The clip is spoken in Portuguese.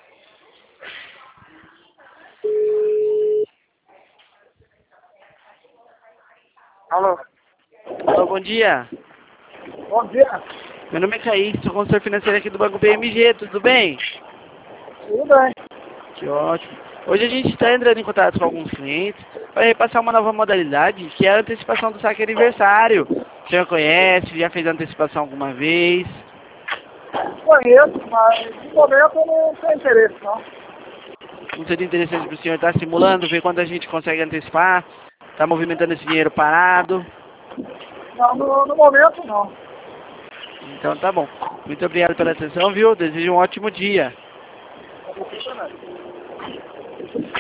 Alô? Alô, bom dia. Bom dia. Meu nome é Kaique, sou consultor financeiro aqui do Banco BMG, tudo bem? Tudo bem. Que ótimo. Hoje a gente está entrando em contato com alguns clientes para repassar uma nova modalidade, que é a antecipação do saque aniversário. O senhor conhece, já fez antecipação alguma vez? Conheço, mas no momento eu não tenho interesse, não. Não seria interessante para o senhor estar simulando, ver quanto a gente consegue antecipar, está movimentando esse dinheiro parado? Não, no momento não. Então tá bom. Muito obrigado pela atenção, viu? Desejo um ótimo dia. Não vou funcionar.